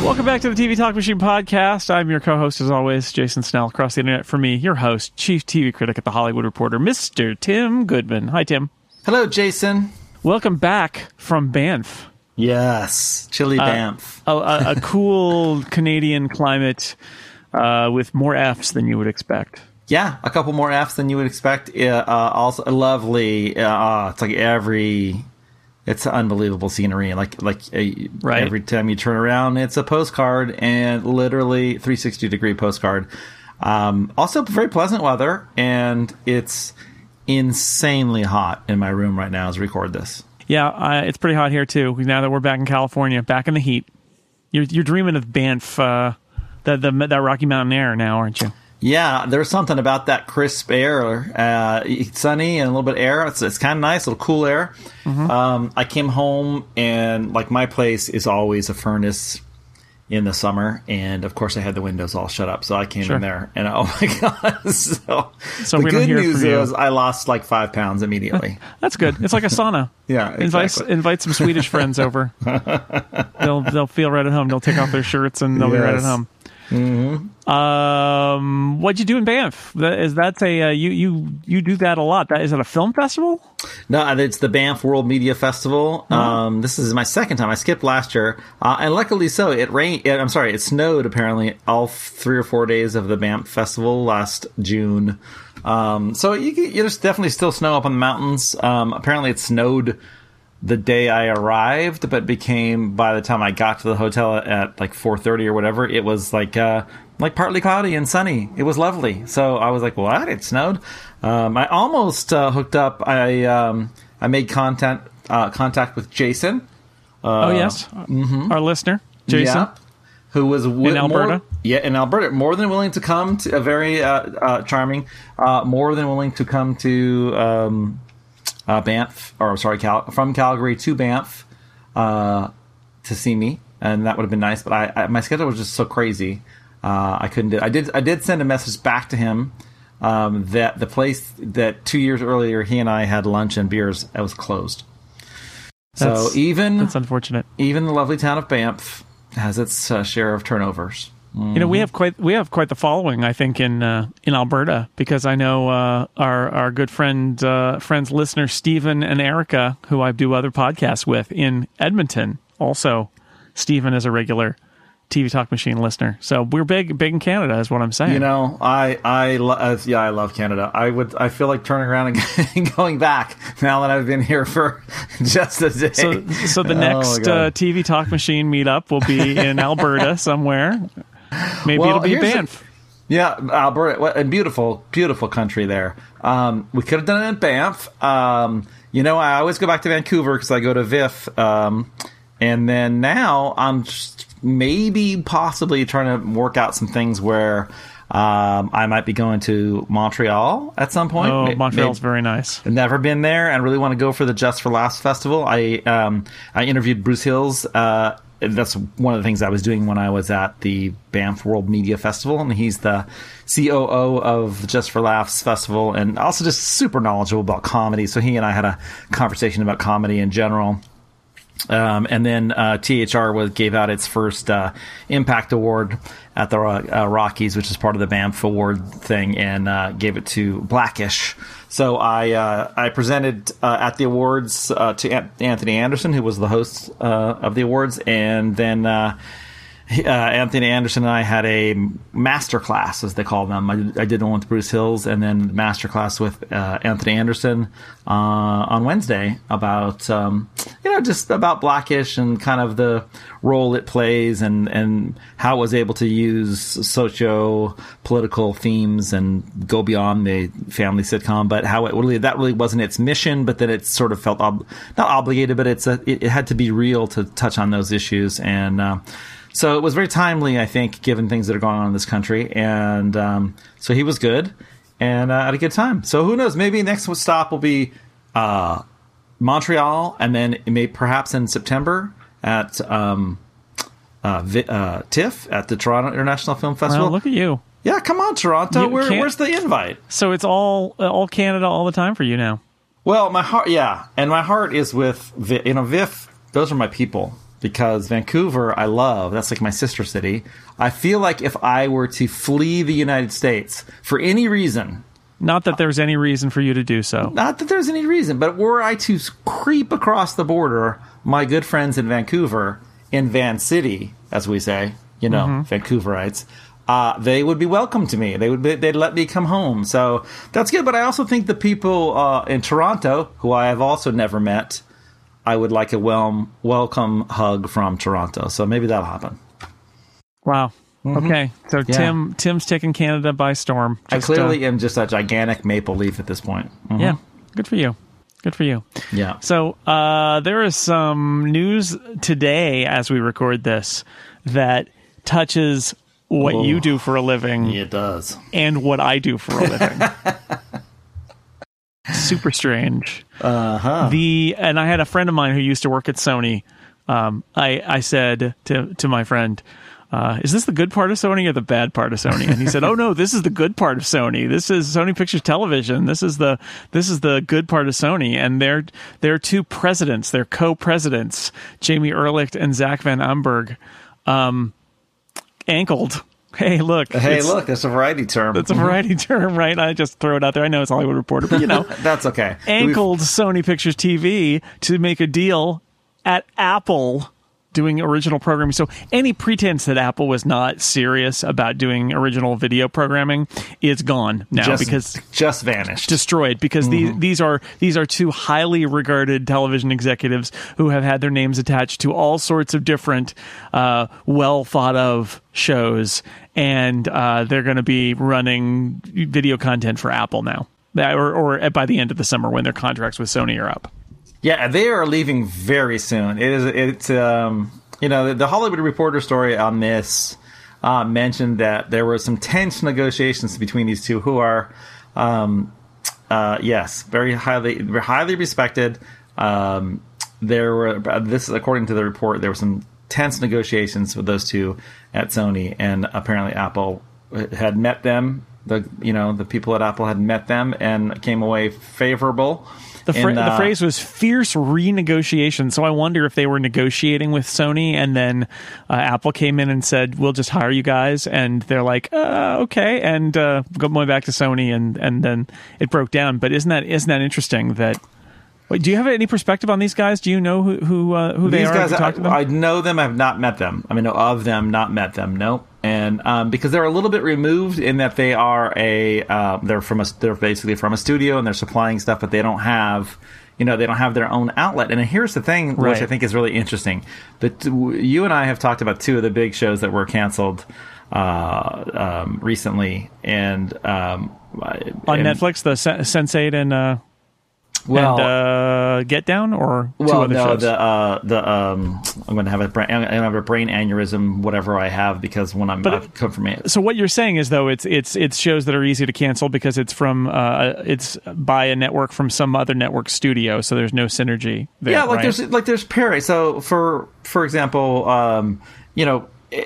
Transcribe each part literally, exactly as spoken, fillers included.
Welcome back to the T V Talk Machine podcast. I'm your co-host, as always, Jason Snell. Across the internet for me, your host, chief T V critic at The Hollywood Reporter, Mister Tim Goodman. Hi, Tim. Hello, Jason. Welcome back from Banff. Yes, chilly Banff. Uh, a, a cool Canadian climate uh, with more Fs than you would expect. Yeah, a couple more Fs than you would expect. Uh, also, lovely. Uh, it's like every... It's unbelievable scenery. Like like uh, right. Every time you turn around, it's a postcard, and literally three hundred sixty degree postcard. Um, also, very pleasant weather, and it's insanely hot in my room right now as I record this. Yeah, uh, it's pretty hot here too. Now that we're back in California, back in the heat, you're you're dreaming of Banff, uh, the, the that Rocky Mountain air now, aren't you? Yeah, there's something about that crisp air. Uh, it's sunny and a little bit of air. It's, it's kind of nice, a little cool air. Mm-hmm. Um, I came home, and like my place is always a furnace in the summer, and of course I had the windows all shut up, so I came sure. in there, and oh my god! so, so the we good don't hear news from you. is I lost like five pounds immediately. That's good. It's like a sauna. Yeah, exactly. Invite invite some Swedish friends over. they'll they'll feel right at home. They'll take off their shirts and they'll yes. be right at home. Mm-hmm. Um, what'd you do in Banff? Is that a uh, you you you do that a lot? That is it a film festival? No, it's the Banff World Media Festival. Mm-hmm. Um, this is my second time. I skipped last year, uh, and luckily so. It rained. I'm sorry, it snowed apparently all three or four days of the Banff Festival last June. Um, so you, you there's definitely still snow up on the mountains. Um, apparently it snowed the day I arrived, but became, by the time I got to the hotel at like four thirty or whatever, it was like uh, like partly cloudy and sunny. It was lovely. So I was like, what? It snowed? Um, I almost uh, hooked up. I um, I made contact uh, contact with Jason. Uh, oh yes, mm-hmm. our listener, Jason, yeah, who was w- in Alberta. More, yeah, in Alberta, more than willing to come to a very uh, uh, charming, uh, more than willing to come to. Um, Uh, Banff, or sorry, Cal- from Calgary to Banff uh, to see me, and that would have been nice. But I, I my schedule was just so crazy, uh, I couldn't do it. I did I did send a message back to him um, that the place that two years earlier he and I had lunch and beers, it was closed. That's, so even that's unfortunate. Even the lovely town of Banff has its uh, share of turnovers. Mm-hmm. You know, we have quite we have quite the following, I think, in uh, in Alberta, because I know uh, our our good friend uh, friends listener Stephen and Erica, who I do other podcasts with in Edmonton. Also, Stephen is a regular T V Talk Machine listener, so we're big big in Canada, is what I'm saying. You know, I I lo- uh, yeah, I love Canada. I would I feel like turning around and going back now that I've been here for just a day. So so the next oh uh, T V Talk Machine meetup will be in Alberta somewhere. Maybe well, it'll be Banff. A, yeah, Alberta, what a beautiful, beautiful country there. Um, we could have done it in Banff. Um, you know, I always go back to Vancouver because I go to V I F. Um, and then now I'm just maybe possibly trying to work out some things where um, I might be going to Montreal at some point. Oh, Maybe, Montreal's very nice. I've never been there and really want to go for the Just for Laughs festival. I um, I interviewed Bruce Hills. Uh, That's one of the things I was doing when I was at the Banff World Media Festival, and he's the C O O of Just for Laughs Festival, and also just super knowledgeable about comedy. So he and I had a conversation about comedy in general. Um, and then uh, T H R was, gave out its first uh, Impact Award at the uh, Rockies, which is part of the Banff Award thing, and uh, gave it to Blackish. So I uh, I presented uh, at the awards uh, to Anthony Anderson, who was the host uh, of the awards, and then uh, uh, Anthony Anderson and I had a master class, as they call them. I, I did one with Bruce Hills, and then master class with uh, Anthony Anderson uh, on Wednesday about um, you know just about Blackish and kind of the role it plays, and, and how it was able to use socio-political themes and go beyond the family sitcom, but how it really that really wasn't its mission, but that it sort of felt ob- not obligated, but it's a, it, it had to be real to touch on those issues. And uh, so it was very timely, I think, given things that are going on in this country. And um, so he was good, and uh, had a good time. So who knows? Maybe next stop will be uh, Montreal, and then it may perhaps in September at um, uh, Vi- uh, TIFF at the Toronto International Film Festival. Well, look at you. Yeah, come on, Toronto. Where, where's the invite? So it's all all Canada all the time for you now. Well, my heart, yeah, and my heart is with Vi- you know V I F. Those are my people. because Vancouver, I love. That's like my sister city. I feel like if I were to flee the United States for any reason, not that there's any reason for you to do so. Not that there's any reason, but were I to creep across the border, my good friends in Vancouver, in Van City, as we say, you know, mm-hmm. Vancouverites, uh, they would be welcome to me. They would be, they'd let me come home. So that's good. But I also think the people uh, in Toronto, who I have also never met, I would like a wel- welcome hug from Toronto. So maybe that'll happen. Wow. Mm-hmm. Okay. So yeah. Tim Tim's taking Canada by storm. Just, I clearly uh, am just a gigantic maple leaf at this point. Mm-hmm. Yeah. Good for you. Good for you. Yeah. So uh, there is some news today as we record this that touches what oh, you do for a living. It does. And what I do for a living. Super strange. Uh-huh. The and I had a friend of mine who used to work at Sony. Um, I, I said to to my friend, uh, is this the good part of Sony or the bad part of Sony? And he said, oh no, this is the good part of Sony. This is Sony Pictures Television. This is the this is the good part of Sony. And they're they're two presidents, they're co-presidents, Jamie Ehrlich and Zach Van Amberg, um, ankled. Hey, look. Hey, look, that's a variety term. That's a variety term, right? I just throw it out there. I know it's Hollywood Reporter, but you know. That's okay. Ankled We've... Sony Pictures T V to make a deal at Apple doing original programming. So any pretense that Apple was not serious about doing original video programming is gone now just, because just vanished, destroyed. Because mm-hmm. these these are these are two highly regarded television executives who have had their names attached to all sorts of different, uh, well thought of shows, and uh, they're going to be running video content for Apple now, or or by the end of the summer when their contracts with Sony are up. Yeah, they are leaving very soon. It is, it's, um, you know, the, the Hollywood Reporter story on this uh, mentioned that there were some tense negotiations between these two, who are, um, uh, yes, very highly, very highly respected. Um, there were, this is according to the report, there were some tense negotiations with those two at Sony, and apparently Apple had met them. The you know the people at Apple had met them and came away favorable. The, fra- and, uh, the phrase was fierce renegotiation. So I wonder if they were negotiating with Sony and then uh, Apple came in and said, we'll just hire you guys. And they're like, uh, okay. And uh, going back to Sony and, and then it broke down. But isn't that isn't that interesting that... Wait, do you have any perspective on these guys? Do you know who who, uh, who they these are? Guys, I, to them? I know them. I've not met them. I mean, know of them, not met them. No, and um, because they're a little bit removed in that they are a uh, they're from a they're basically from a studio and they're supplying stuff, but they don't have you know they don't have their own outlet. And here's the thing, right. which I think is really interesting. That you and I have talked about two of the big shows that were canceled uh, um, recently, and um, on and, Netflix, the Sense eight and. Uh... Well, and, uh, Get Down or two well, other no, shows? the uh, the um, I'm going to have a brain, I'm going to have a brain aneurysm, whatever I have, because when I'm I've come from it. So what you're saying is though it's it's it's shows that are easy to cancel because it's from uh, it's by a network from some other network studio, so there's no synergy there. Yeah, like right? there's like there's Perry. So for for example, um, you know,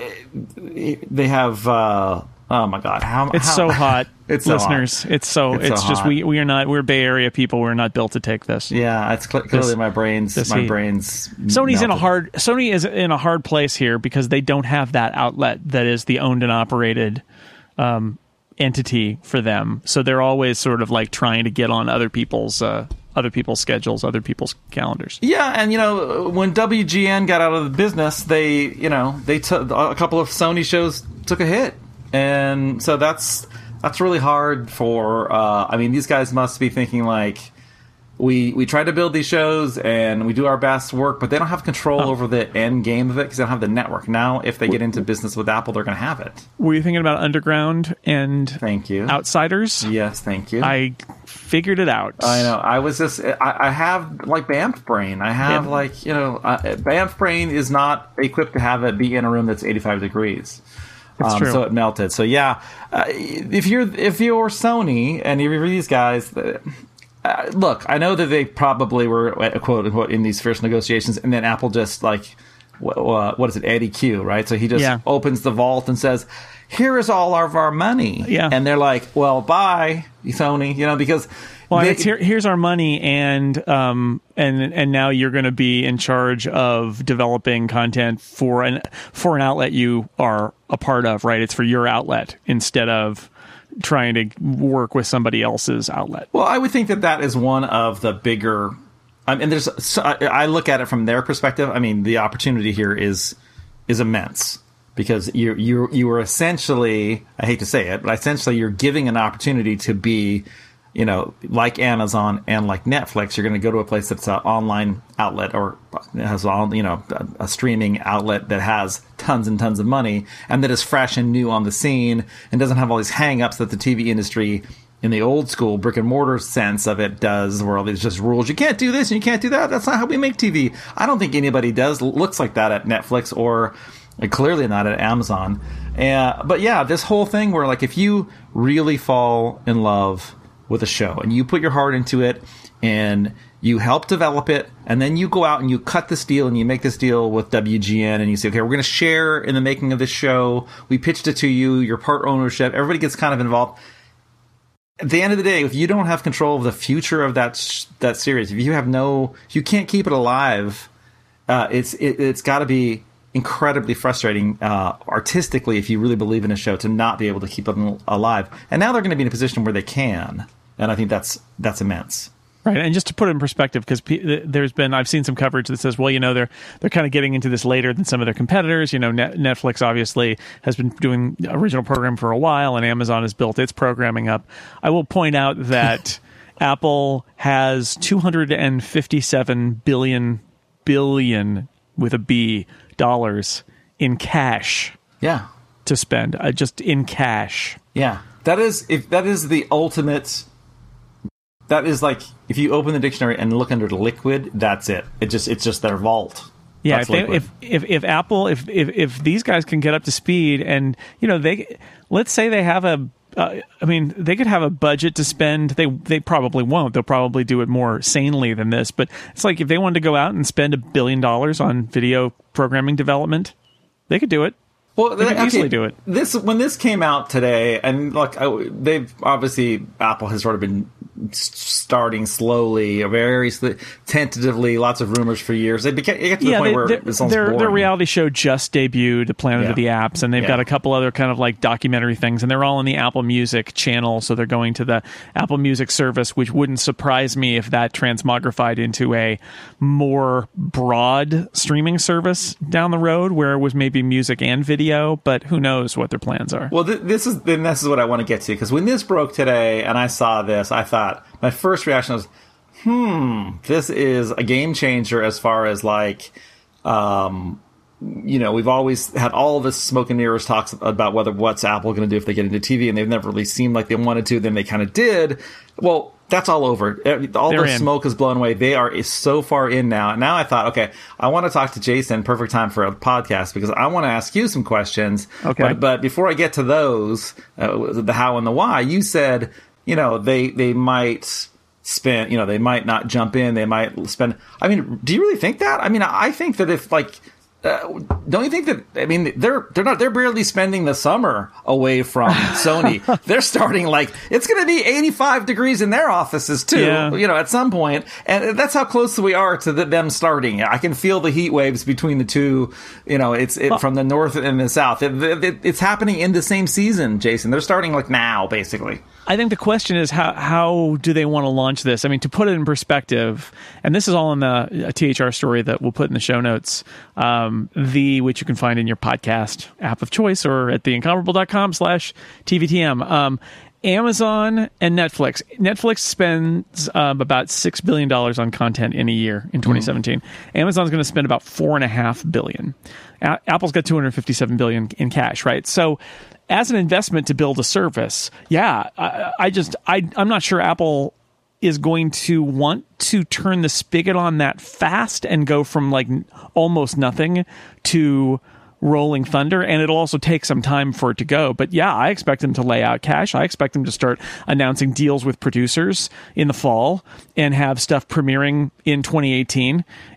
they have. Uh, Oh my God! How it's how, so hot, it's listeners. So hot. It's so it's, it's so just hot. we we are not we're Bay Area people. We're not built to take this. Yeah, it's cl- clearly this, my brains. My heat. brains. Sony's melted. in a hard. Sony is in a hard place here because they don't have that outlet that is the owned and operated um, entity for them. So they're always sort of like trying to get on other people's. Uh, other people's schedules, other people's calendars. Yeah, and you know, when W G N got out of the business, they, you know, they took a couple of Sony shows took a hit, and so that's that's really hard for. Uh, I mean, these guys must be thinking like, we we try to build these shows and we do our best work, but they don't have control oh. over the end game of it because they don't have the network. Now, if they get into business with Apple, they're going to have it. Were you thinking about Underground and thank you Outsiders? Yes, thank you. I figured it out. I know. I was just. I, I have like Banff brain. I have yeah. like you know, uh, Banff brain is not equipped to have it be in a room that's eighty-five degrees. That's um, true. So it melted. So yeah, uh, if you're if you're Sony and you're these guys. Uh, Uh, look, I know that they probably were, quote unquote, in these first negotiations, and then Apple just, like, what, what is it, Eddie Q, right? So he just yeah. opens the vault and says, here is all of our money. Yeah. And they're like, well, bye, Sony, you know, because... Well, Well, they, it's here, here's our money, and um, and and now you're going to be in charge of developing content for an for an outlet you are a part of, right? It's for your outlet instead of trying to work with somebody else's outlet. Well, I would think that that is one of the bigger. I mean, there's. So I, I look at it from their perspective. I mean, the opportunity here is is immense because you you you are essentially. I hate to say it, but essentially you're giving an opportunity to be, you know, like Amazon and like Netflix. You're going to go to a place that's an online outlet or has all, you know, a, a streaming outlet that has tons and tons of money and that is fresh and new on the scene and doesn't have all these hang-ups that the T V industry in the old school brick and mortar sense of it does, where there's just rules. You can't do this and you can't do that. That's not how we make T V. I don't think anybody does looks like that at Netflix or clearly not at Amazon. Uh, but yeah, this whole thing where like if you really fall in love with a show and you put your heart into it and you help develop it and then you go out and you cut this deal and you make this deal with W G N and you say, okay, we're going to share in the making of this show. We pitched it to you. You're part ownership. Everybody gets kind of involved. At the end of the day, if you don't have control of the future of that sh- that series, if you have no, if you can't keep it alive, uh, it's it, it's got to be incredibly frustrating uh, artistically if you really believe in a show to not be able to keep it alive. And now they're going to be in a position where they can, and I think that's that's immense. Right, and just to put it in perspective, because p- there's been, I've seen some coverage that says, well, you know, they're they're kind of getting into this later than some of their competitors. You know, Net- Netflix obviously has been doing original program for a while, and Amazon has built its programming up. I will point out that Apple has two hundred fifty-seven billion billion with a B dollars in cash. Yeah, to spend uh, just in cash. Yeah, that is if that is the ultimate. That is like if you open the dictionary and look under liquid, that's it. It just it's just their vault. Yeah, if, they, if if if Apple if, if if these guys can get up to speed and you know they let's say they have a uh, I mean they could have a budget to spend. They they probably won't. They'll probably do it more sanely than this. But it's like if they wanted to go out and spend a billion dollars on video programming development, they could do it. Well, they could okay, easily do it. This when this came out today, and look, I, they've obviously Apple has sort of been starting slowly, very tentatively, lots of rumors for years. They get, get to the yeah, point they, where it sounds their, boring. Their reality show just debuted, Planet yeah. of the Apps, and they've yeah. got a couple other kind of like documentary things, and they're all on the Apple Music channel, so they're going to the Apple Music service, which wouldn't surprise me if that transmogrified into a more broad streaming service down the road, where it was maybe music and video, but who knows what their plans are. Well, th- this is then this is what I want to get to, because when this broke today and I saw this, I thought, my first reaction was, hmm, this is a game changer as far as like, um, you know, we've always had all this smoke and mirrors talks about whether what's Apple going to do if they get into T V, and they've never really seemed like they wanted to. Then they kind of did. Well, that's all over. All They're the in. smoke is blown away. They are so far in now. And now I thought, okay, I want to talk to Jason. Perfect time for a podcast because I want to ask you some questions. Okay. But, but before I get to those, uh, the how and the why, you said, you know, they they might spend, you know, they might not jump in. They might spend. I mean, do you really think that? I mean, I think that if like. Uh, don't you think that? I mean, they're they're not they're barely spending the summer away from Sony. They're starting like it's going to be eighty-five degrees in their offices too. Yeah. You know, at some point, and that's how close we are to the, them starting. I can feel the heat waves between the two. You know, it's it, from the north and the south. It, it, it's happening in the same season, Jason. They're starting like now, basically. I think the question is how how do they want to launch this? I mean, to put it in perspective, and this is all in the T H R story that we'll put in the show notes, um, the which you can find in your podcast app of choice or at theincomparable.com slash TVTM. Um, Amazon and Netflix. Netflix spends um, about six billion dollars on content in a year in twenty seventeen. Mm. Amazon's going to spend about four and a half billion. A- Apple's got two hundred fifty-seven billion in cash, right? So as an investment to build a service, yeah, I, I just, I, I'm not sure Apple is going to want to turn the spigot on that fast and go from like almost nothing to rolling thunder, and it'll also take some time for it to go. But yeah, I expect them to lay out cash. I expect them to start announcing deals with producers in the fall and have stuff premiering in twenty eighteen.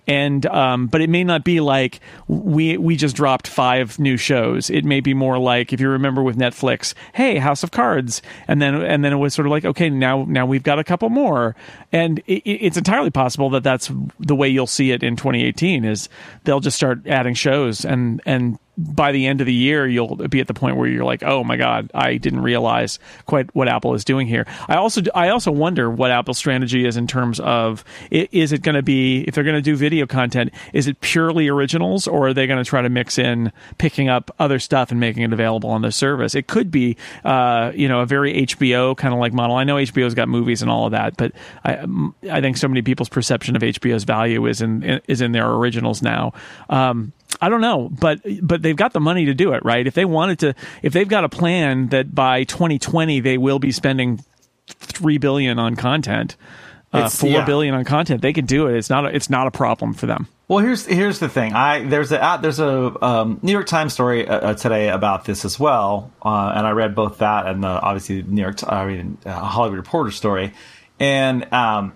And um, but it may not be like we we just dropped five new shows. It may be more like, if you remember with Netflix, hey, House of Cards, and then and then it was sort of like, okay, now now we've got a couple more, and it, it's entirely possible that that's the way you'll see it in twenty eighteen. Is they'll just start adding shows, and and by the end of the year, you'll be at the point where you're like, oh my God, I didn't realize quite what Apple is doing here. I also I also wonder what Apple's strategy is in terms of, is it going to be, if they're going to do video content, is it purely originals, or are they going to try to mix in picking up other stuff and making it available on the service? It could be, uh, you know, a very H B O kind of like model. I know H B O's got movies and all of that, but I, I think so many people's perception of H B O's value is in is in their originals now. Um, I don't know, but but they've got the money to do it, right? If they wanted to, if they've got a plan that by twenty twenty they will be spending three billion on content, uh, four yeah. billion on content, they can do it. It's not a, it's not a problem for them. Well, here's here's the thing. I there's a there's a um, New York Times story uh, today about this as well, uh, and I read both that and the obviously New York I mean uh, Hollywood Reporter story, and um,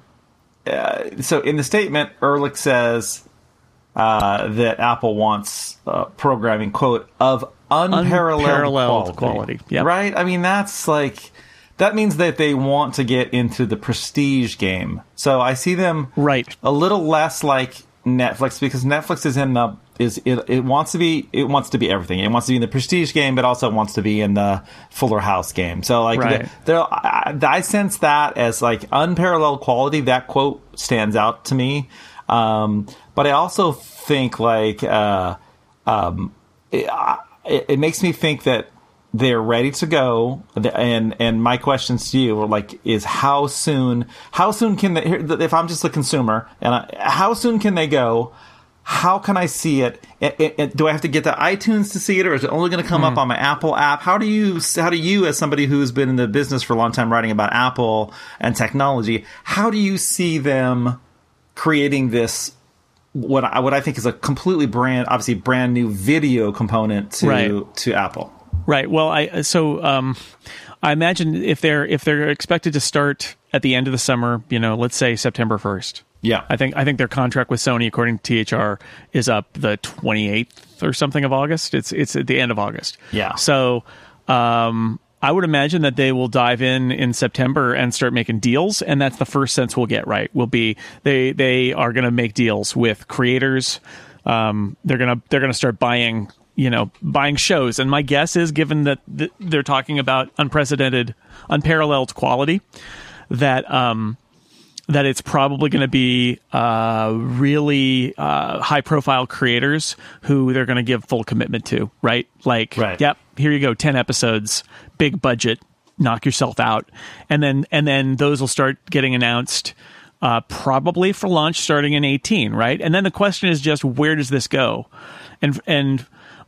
uh, so in the statement, Ehrlich says Uh, that Apple wants uh, programming, quote, of unparalleled, unparalleled quality. quality. Yep. Right? I mean, that's like, that means that they want to get into the prestige game. So I see them right. a little less like Netflix, because Netflix is in the, is it, it wants to be, it wants to be everything. It wants to be in the prestige game, but also wants to be in the Fuller House game. So like, right. there, I, I sense that as like unparalleled quality. That quote stands out to me. Um, but I also think like uh, um, it, it, it makes me think that they're ready to go. And and my questions to you are like, is how soon? How soon can they? If I'm just a consumer, and I, how soon can they go? How can I see it? It, it, it? Do I have to get to iTunes to see it, or is it only going to come mm. up on my Apple app? How do you? How do you, as somebody who's been in the business for a long time, writing about Apple and technology, how do you see them creating this, what I, what I think is a completely brand, obviously brand new video component to right. to Apple? Right. Well, I so um, I imagine if they're if they're expected to start at the end of the summer, you know, let's say September first. Yeah. I think I think their contract with Sony, according to T H R, is up the twenty-eighth or something of August. It's it's at the end of August. Yeah. So. Um, I would imagine that they will dive in in September and start making deals, and that's the first sense we'll get. Right, will be they they are going to make deals with creators. Um, they're gonna they're gonna start buying you know buying shows, and my guess is, given that th- they're talking about unprecedented, unparalleled quality, that um, that it's probably going to be uh, really uh, high profile creators who they're going to give full commitment to. Right, like right. yep. Here you go, ten episodes, big budget, knock yourself out. And then and then those will start getting announced uh, probably for launch starting in eighteen, right? And then the question is just, where does this go? And and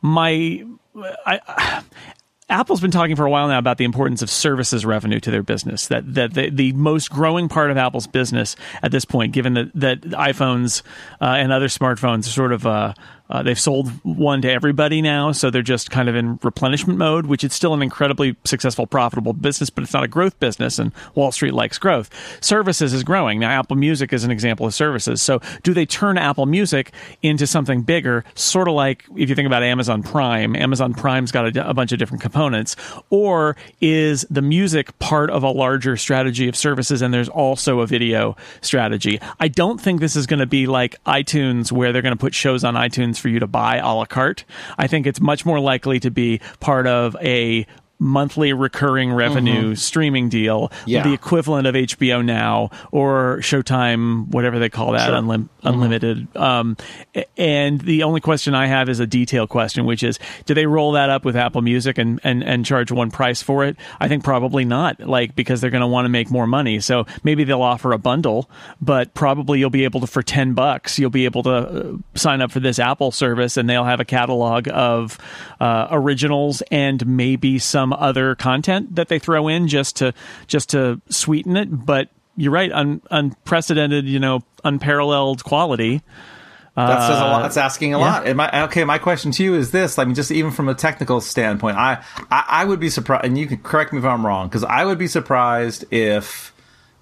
my I, I Apple's been talking for a while now about the importance of services revenue to their business. That that the, the most growing part of Apple's business at this point, given that that iPhones uh, and other smartphones are sort of uh, uh, they've sold one to everybody now, so they're just kind of in replenishment mode, which is still an incredibly successful, profitable business, but it's not a growth business, and Wall Street likes growth. Services is growing. Now, Apple Music is an example of services. So do they turn Apple Music into something bigger, sort of like if you think about Amazon Prime? Amazon Prime's got a, a bunch of different components. Or is the music part of a larger strategy of services, and there's also a video strategy? I don't think this is going to be like iTunes, where they're going to put shows on iTunes for you to buy a la carte. I think it's much more likely to be part of a monthly recurring revenue mm-hmm. streaming deal, yeah. the equivalent of H B O Now or Showtime, whatever they call that, sure. unlim- mm-hmm. unlimited. Um, and the only question I have is a detail question, which is, do they roll that up with Apple Music and, and, and charge one price for it? I think probably not, like, because they're going to want to make more money. So maybe they'll offer a bundle, but probably you'll be able to, for ten bucks, you'll be able to uh, sign up for this Apple service, and they'll have a catalog of uh, originals and maybe some other content that they throw in just to just to sweeten it. But you're right, un, unprecedented, you know, unparalleled quality. That says a lot. That's asking a yeah. lot. And my, okay, my question to you is this: I mean, just even from a technical standpoint, I I, I would be surprised, and you can correct me if I'm wrong, because I would be surprised if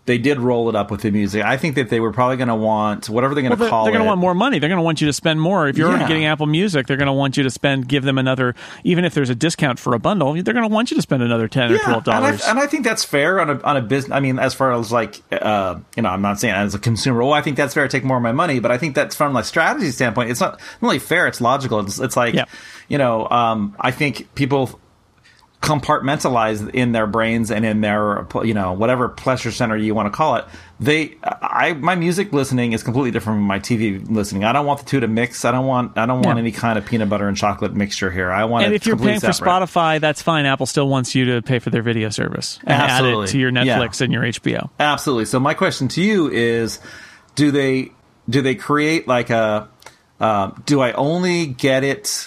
they did roll it up with the music, I think that they were probably going to want whatever they're going to well, call they're, they're it. They're going to want more money. They're going to want you to spend more. If you're yeah. already getting Apple Music, they're going to want you to spend, give them another, even if there's a discount for a bundle, they're going to want you to spend another ten yeah, or twelve dollars. And I, and I think that's fair on a on a business. I mean, as far as like, uh, you know, I'm not saying as a consumer, oh, I think that's fair to take more of my money, but I think that's from a strategy standpoint, it's not really fair. It's logical. It's, it's like, yeah. you know, um, I think people compartmentalize in their brains and in their, you know, whatever pleasure center you want to call it. They, I, my music listening is completely different from my T V listening. I don't want the two to mix. I don't want, I don't want yeah. any kind of peanut butter and chocolate mixture here. I want. And it if you're paying separate. for Spotify, that's fine. Apple still wants you to pay for their video service and Absolutely. add it to your Netflix yeah. and your H B O. Absolutely. So my question to you is, do they, do they create like a, uh, do I only get it?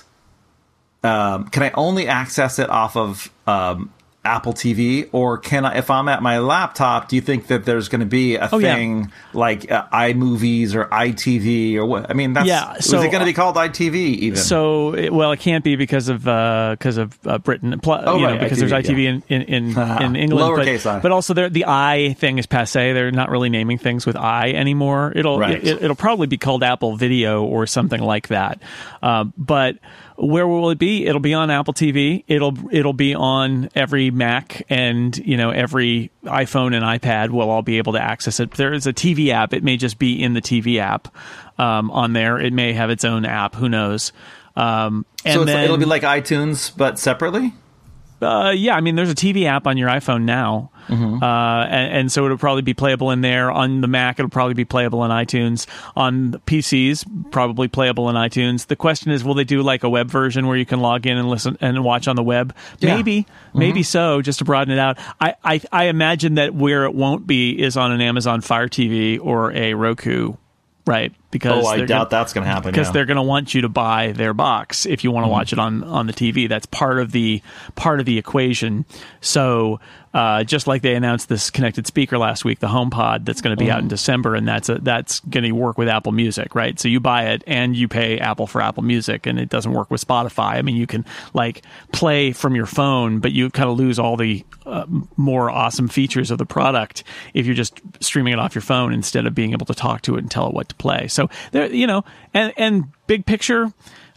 Um, can I only access it off of um, Apple T V, or can I, if I'm at my laptop, do you think that there's going to be a oh, thing yeah. like uh, iMovies or I T V or what? I mean, that's, yeah, so, is it going to be called I T V even? So, it, well, it can't be because of because uh, of uh, Britain, pl- oh, you right, know, because I T V, there's I T V yeah. in in, in, in England, lowercase but, I. but also the I thing is passé. They're not really naming things with I anymore. It'll right. it, it'll probably be called Apple Video or something like that. Uh, but where will it be? It'll be on Apple T V. It'll it'll be on every Mac, and you know every iPhone and iPad will all be able to access it. There is a T V app. It may just be in the T V app um, on there. It may have its own app. Who knows? Um, and so it's, then, it'll be like iTunes, but separately? Uh, yeah, I mean, there's a T V app on your iPhone now, mm-hmm. uh, and, and so it'll probably be playable in there. On the Mac, it'll probably be playable in iTunes. On the P Cs, probably playable in iTunes. The question is, will they do like a web version where you can log in and listen and watch on the web? Yeah. Maybe, mm-hmm. maybe so, just to broaden it out. I, I, I imagine that where it won't be is on an Amazon Fire T V or a Roku. Right, because oh, I doubt gonna, that's going to happen. Because yeah. they're going to want you to buy their box if you want to mm-hmm. watch it on, on the T V. That's part of the part of the equation. So uh, just like they announced this connected speaker last week, the HomePod, that's going to be mm-hmm. out in December, and that's a, that's going to work with Apple Music, right? So you buy it and you pay Apple for Apple Music, and it doesn't work with Spotify. I mean, you can like play from your phone, but you kind of lose all the uh, more awesome features of the product if you're just streaming it off your phone instead of being able to talk to it and tell it what to play. So there, you know, and and big picture,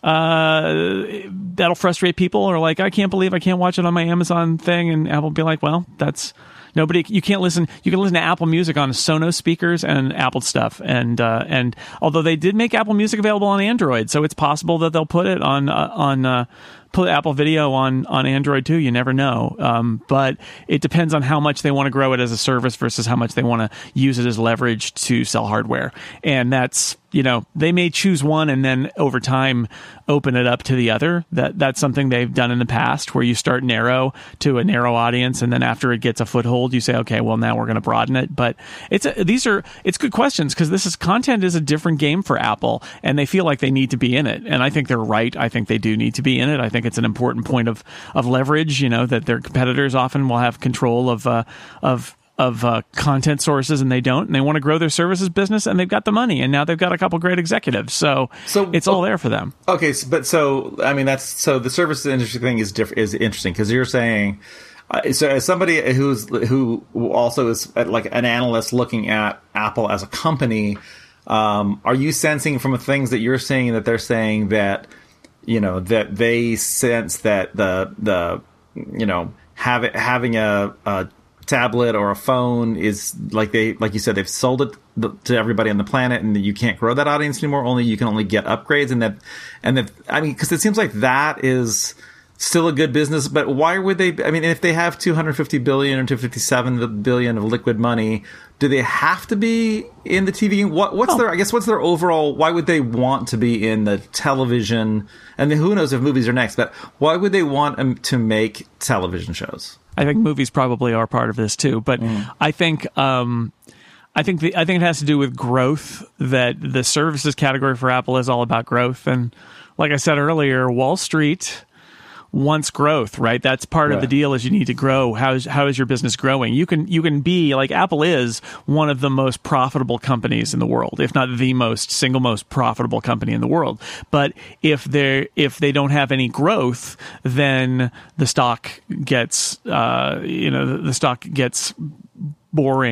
uh, that'll frustrate people. Or like, I can't believe I can't watch it on my Amazon thing, and Apple will be like, well, that's nobody. You can't listen. You can listen to Apple Music on Sonos speakers and Apple stuff. And uh, and although they did make Apple Music available on Android, so it's possible that they'll put it on uh, on. Uh, put Apple Video on, on Android too. You never know. Um, but it depends on how much they want to grow it as a service versus how much they want to use it as leverage to sell hardware. And that's, you know, they may choose one and then over time open it up to the other. That that's something they've done in the past, where you start narrow to a narrow audience, and then after it gets a foothold, you say, okay, well, now we're going to broaden it. But it's a, these are it's good questions, because this is content is a different game for Apple, and they feel like they need to be in it. And I think they're right. I think they do need to be in it. I think it's an important point of of leverage. You know, that their competitors often will have control of uh, of of uh, content sources, and they don't, and they want to grow their services business, and they've got the money, and now they've got a couple great executives, so, so it's all there for them. Okay, but so I mean that's so the services industry thing is diff- is interesting, because you're saying uh, so as somebody who's who also is like an analyst looking at Apple as a company, um, are you sensing from the things that you're saying that they're saying that you know that they sense that the the you know have it, having a, a tablet or a phone is like they like you said they've sold it to everybody on the planet, and that you can't grow that audience anymore, only you can only get upgrades, and that and that I mean, because it seems like that is still a good business, but why would they I mean if they have two hundred fifty billion or two hundred fifty-seven billion of liquid money, do they have to be in the T V? What what's oh. their I guess what's their overall, why would they want to be in the television? And then who knows if movies are next, but why would they want um, to make television shows? I think movies probably are part of this too, but mm. I think um, I think the, I think it has to do with growth. That the services category for Apple is all about growth, and like I said earlier, Wall Street wants growth, right? That's part right. of the deal. Is you need to grow. How's how is your business growing? You can you can be like Apple is one of the most profitable companies in the world, if not the most single most profitable company in the world. But if they if they don't have any growth, then the stock gets uh, you know the, the stock gets boring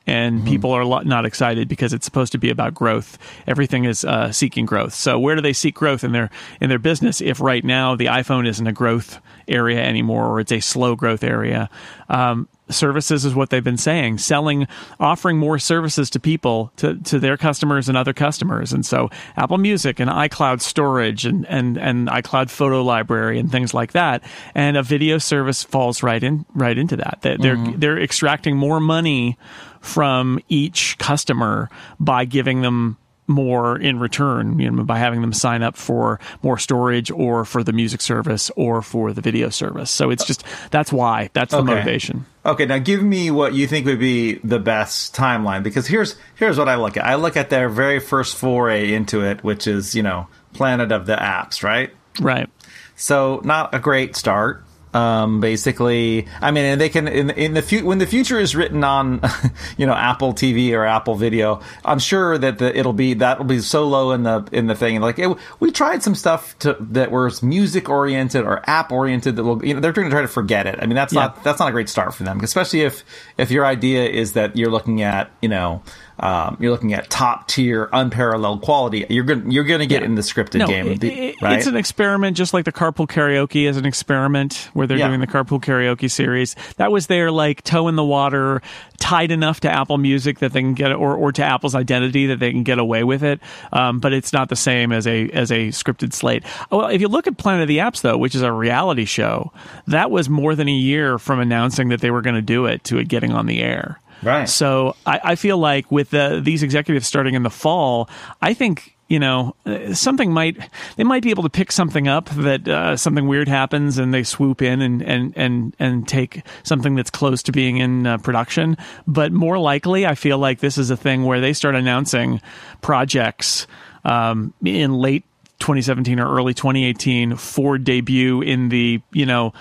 and mm-hmm. people are lo- not excited because it's supposed to be about growth. Everything is uh, seeking growth. So where do they seek growth in their in their business if right now the iPhone isn't a growth area anymore, or it's a slow growth area? Um, services is what they've been saying, selling, offering more services to people, to, to their customers and other customers. And so Apple Music and iCloud storage and, and, and iCloud photo library and things like that. And a video service falls right in, right into that. They're, mm-hmm. they're extracting more money from each customer by giving them more in return, you know, by having them sign up for more storage or for the music service or for the video service. So it's just, that's why, that's the okay. motivation. Okay, now give me what you think would be the best timeline, because here's here's what I look at. I look at their very first foray into it, which is, you know, Planet of the Apps, right? Right. So not a great start. Um, basically, I mean, and they can in, in the fu- when the future is written on, you know, Apple T V or Apple Video, I'm sure that the, it'll be that'll be so low in the in the thing. Like it, we tried some stuff to, that was music oriented or app oriented that will, you know, they're going to try to forget it. I mean, that's yeah. not that's not a great start for them, especially if if your idea is that you're looking at, you know. Um, you're looking at top tier, unparalleled quality. You're going you're going to get yeah. in the scripted no, game, it, it, right? It's an experiment, just like the Carpool Karaoke is an experiment where they're yeah. doing the Carpool Karaoke series. That was their like toe in the water, tied enough to Apple Music that they can get, or or to Apple's identity that they can get away with it. Um, but it's not the same as a as a scripted slate. Well, if you look at Planet of the Apps, though, which is a reality show, that was more than a year from announcing that they were going to do it to it getting on the air. Right. So I, I feel like with the, these executives starting in the fall, I think, you know, something might, they might be able to pick something up that uh, something weird happens and they swoop in and, and, and, and take something that's close to being in uh, production. But more likely, I feel like this is a thing where they start announcing projects um, in late twenty seventeen or early twenty eighteen for debut in the, you know,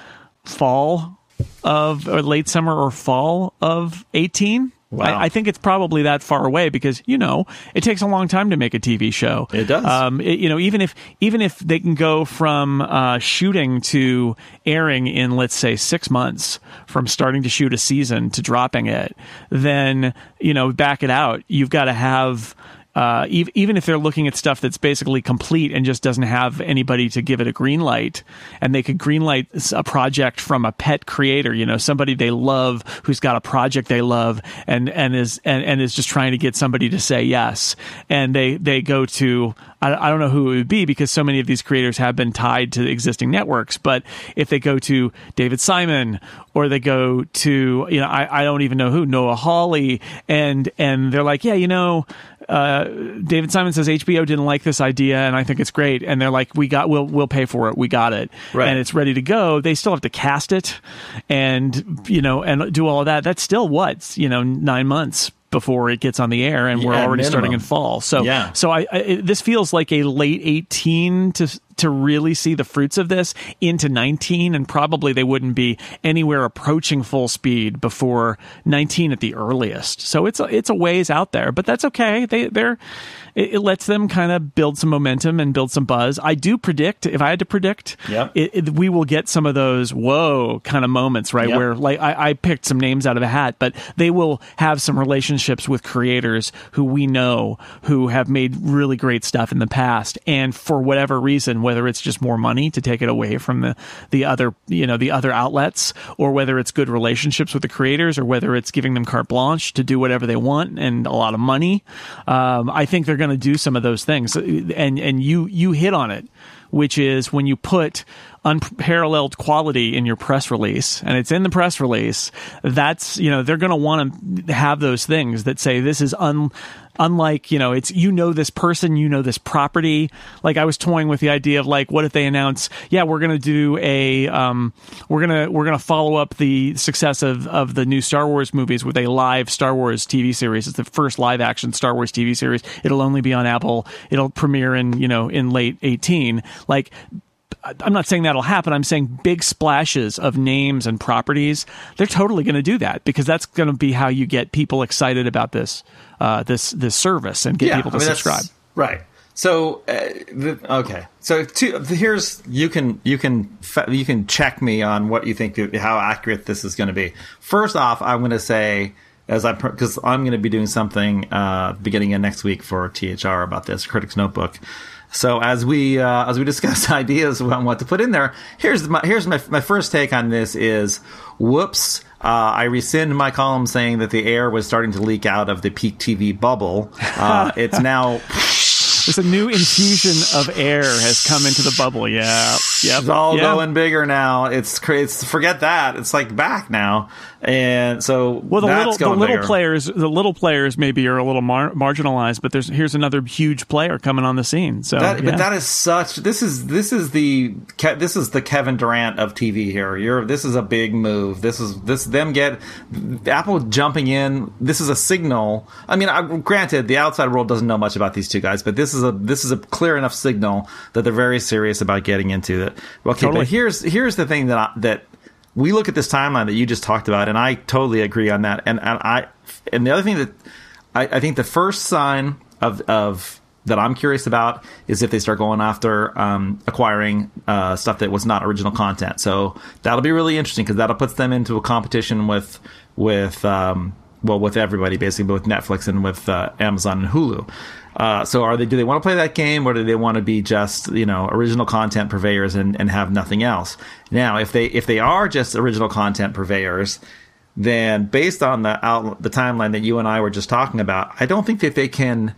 fall of or late summer or fall of eighteen. Wow. I, I think it's probably that far away because, you know, it takes a long time to make a T V show. It does. Um, it, you know, even if even if they can go from uh, shooting to airing in, let's say, six months, from starting to shoot a season to dropping it, then, you know, back it out. You've got to have. Uh, even if they're looking at stuff that's basically complete and just doesn't have anybody to give it a green light, and they could green light a project from a pet creator, you know, somebody they love who's got a project they love and, and is and, and is just trying to get somebody to say yes. And they, they go to, I, I don't know who it would be because so many of these creators have been tied to existing networks, but if they go to David Simon or they go to, you know, I, I don't even know who, Noah Hawley, and and they're like, yeah, you know, Uh, David Simon says H B O didn't like this idea, and I think it's great. And they're like, "We got, we'll, we'll pay for it. We got it, right. And it's ready to go." They still have to cast it, and you know, and do all of that. That's still what, you know, nine months before it gets on the air, and we're yeah, already minimum. starting in fall. So, yeah. so I, I it, this feels like a late eighteen to to really see the fruits of this into nineteen, and probably they wouldn't be anywhere approaching full speed before nineteen at the earliest. So it's a, it's a ways out there, but that's okay. They they're it, it lets them kind of build some momentum and build some buzz. I do predict, if I had to predict, yep. it, it, we will get some of those whoa kind of moments, right? Yep. Where like I, I picked some names out of a hat, but they will have some relationships with creators who we know who have made really great stuff in the past, and for whatever reason, whether it's just more money to take it away from the, the other, you know, the other outlets, or whether it's good relationships with the creators, or whether it's giving them carte blanche to do whatever they want and a lot of money. Um, I think they're going to do some of those things. And, and you, you hit on it, which is when you put unparalleled quality in your press release, and it's in the press release, that's, you know, they're going to want to have those things that say this is un unlike, you know, it's, you know, this person, you know, this property. Like I was toying with the idea of like, what if they announce, yeah, we're going to do a, um, we're going to, we're going to follow up the success of, of the new Star Wars movies with a live Star Wars T V series. It's the first live action Star Wars T V series. It'll only be on Apple. It'll premiere in, you know, in late eighteen. Like, I'm not saying that'll happen. I'm saying big splashes of names and properties. They're totally going to do that because that's going to be how you get people excited about this, uh, this, this service and get yeah, people to I mean, subscribe. Right. So, uh, the, okay. So to, here's, you can, you can, you can check me on what you think, how accurate this is going to be. First off, I'm going to say, as I because I'm going to be doing something uh, beginning of next week for T H R about this Critics Notebook. So as we uh, as we discuss ideas on what to put in there, here's my here's my my first take on this is whoops. Uh, I rescind my column saying that the air was starting to leak out of the Peak T V bubble. Uh, it's now. There's a new infusion of air has come into the bubble. Yeah, yep. It's all yeah. going bigger now. It's it's forget that. It's like back now, and so well, the that's little the going little bigger. players, the little players maybe are a little mar- marginalized, but there's here's another huge player coming on the scene. So, that, yeah. but that is such. This is this is the this is the Kevin Durant of T V here. You're this is a big move. This is this them get Apple jumping in. This is a signal. I mean, I, granted, the outside world doesn't know much about these two guys, but this is a this is a clear enough signal that they're very serious about getting into it. Okay, totally. but here's here's the thing that I, that we look at this timeline that you just talked about, and I totally agree on that. And and I and the other thing that I, I think the first sign of of that I'm curious about is if they start going after um, acquiring uh, stuff that was not original content. So that'll be really interesting because that'll put them into a competition with with um, well with everybody basically, with Netflix and with uh, Amazon and Hulu. Uh, so are they? Do they want to play that game, or do they want to be just you know original content purveyors and, and have nothing else? Now, if they if they are just original content purveyors, then based on the out, the timeline that you and I were just talking about, I don't think that they can.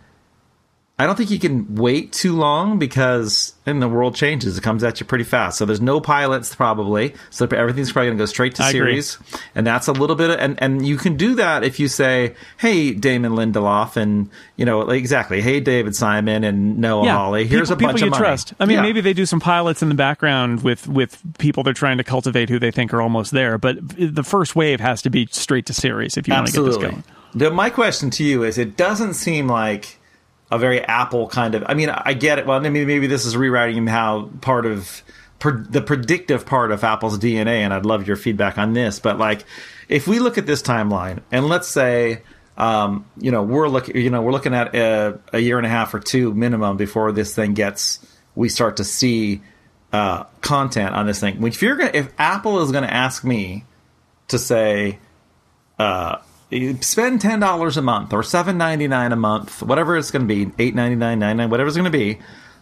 I don't think you can wait too long because then the world changes. It comes at you pretty fast. So there's no pilots probably. So everything's probably going to go straight to I series. agree. And that's a little bit of, and, and you can do that if you say, hey, Damon Lindelof and, you know, like exactly. Hey, David Simon and Noah yeah. Hawley. Here's people, a bunch people of you money. trust. I mean, yeah. maybe they do some pilots in the background with, with people they're trying to cultivate who they think are almost there. But the first wave has to be straight to series if you Absolutely. want to get this going. The, my question to you is, it doesn't seem like a very Apple kind of. I mean, I get it. Well, maybe maybe this is rewriting how part of per, the predictive part of Apple's D N A, and I'd love your feedback on this. But like, if we look at this timeline, and let's say, um, you know, we're looking, you know, we're looking at a, a year and a half or two minimum before this thing gets, we start to see uh, content on this thing. If you're gonna, if Apple is going to ask me to say, uh. spend ten dollars a month or seven ninety-nine a month, whatever it's going to be, eight ninety-nine, nine ninety-nine, whatever it's going to be,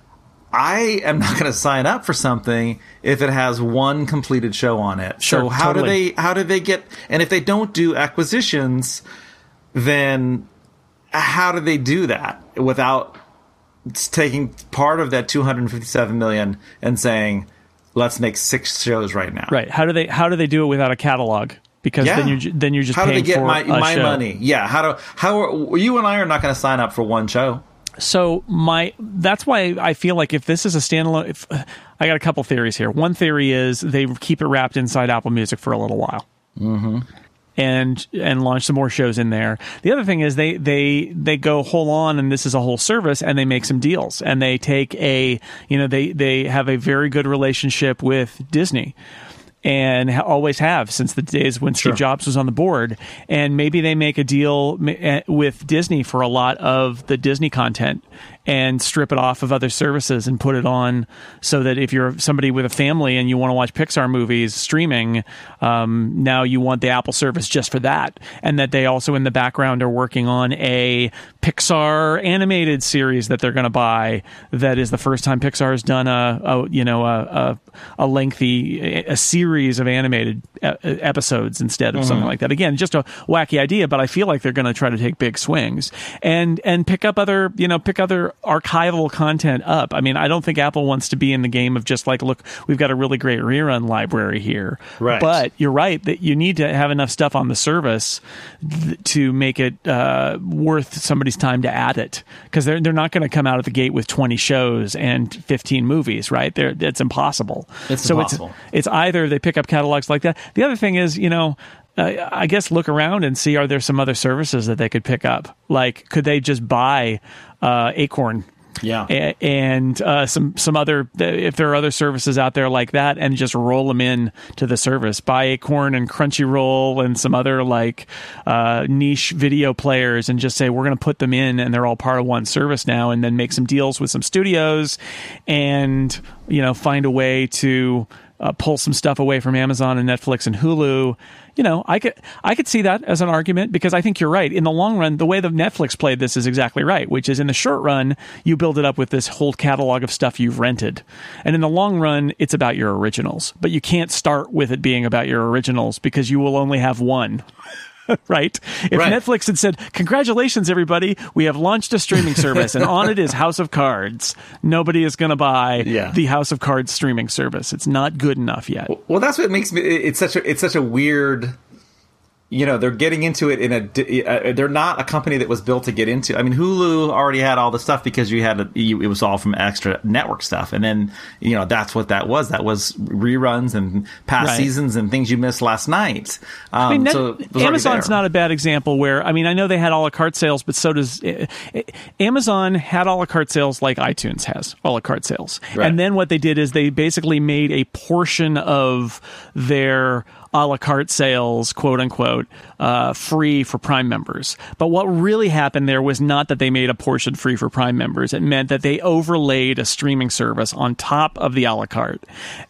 I am not going to sign up for something if it has one completed show on it. Sure, so how totally. do they how do they get, and if they don't do acquisitions, then how do they do that without taking part of that two hundred fifty-seven million and saying, let's make six shows right now? Right. How do they how do they do it without a catalog? Because Yeah. then you're ju- then you're just How do paying they get for my a my show. money? Yeah. How do how are, you and I are not going to sign up for one show? So my that's why I feel like if this is a standalone, if, I got a couple theories here. One theory is they keep it wrapped inside Apple Music for a little while, mm-hmm. and and launch some more shows in there. The other thing is they they they go whole on, and this is a whole service, and they make some deals, and they take a you know they they have a very good relationship with Disney. And ha- always have since the days when Steve Sure. Jobs was on the board. And maybe they make a deal ma- with Disney for a lot of the Disney content and strip it off of other services and put it on so that if you're somebody with a family and you want to watch Pixar movies streaming, um, now you want the Apple service just for that. And that they also in the background are working on a Pixar animated series that they're going to buy. That is the first time Pixar has done a, a you know, a, a, a lengthy, a series of animated e- episodes instead of mm-hmm. something like that. Again, just a wacky idea, but I feel like they're going to try to take big swings and, and pick up other, you know, pick other archival content up. I mean, I don't think Apple wants to be in the game of just like, look, we've got a really great rerun library here. Right. But you're right that you need to have enough stuff on the service th- to make it uh, worth somebody's time to add it. Because they're, they're not going to come out of the gate with twenty shows and fifteen movies, right? They're, it's impossible. It's so impossible. It's, it's either they pick up catalogs like that. The other thing is, you know, Uh, I guess look around and see, are there some other services that they could pick up? Like, could they just buy uh, Acorn? Yeah. A- and uh, some some other, if there are other services out there like that, and just roll them in to the service. Buy Acorn and Crunchyroll and some other like uh, niche video players, and just say we're going to put them in, and they're all part of one service now. And then make some deals with some studios, and you know find a way to uh, pull some stuff away from Amazon and Netflix and Hulu. You know, I could I could see that as an argument, because I think you're right. In the long run, the way that Netflix played this is exactly right, which is in the short run, you build it up with this whole catalog of stuff you've rented. And in the long run, it's about your originals. But you can't start with it being about your originals, because you will only have one. Right? If right. Netflix had said, congratulations, everybody, we have launched a streaming service, and on it is House of Cards, nobody is going to buy yeah. the House of Cards streaming service. It's not good enough yet. Well, that's what makes me, it's such a, it's such a weird, you know, they're getting into it in a, uh, they're not a company that was built to get into. I mean, Hulu already had all the stuff because you had, a, you, it was all from extra network stuff. And then, you know, that's what that was. That was reruns and past right. seasons and things you missed last night. Um, I mean, that, so Amazon's not a bad example where, I mean, I know they had a la carte sales, but so does, uh, Amazon had a la carte sales like iTunes has a la carte sales. Right. And then what they did is they basically made a portion of their a la carte sales, quote unquote, uh, free for Prime members. But what really happened there was not that they made a portion free for Prime members. It meant that they overlaid a streaming service on top of the a la carte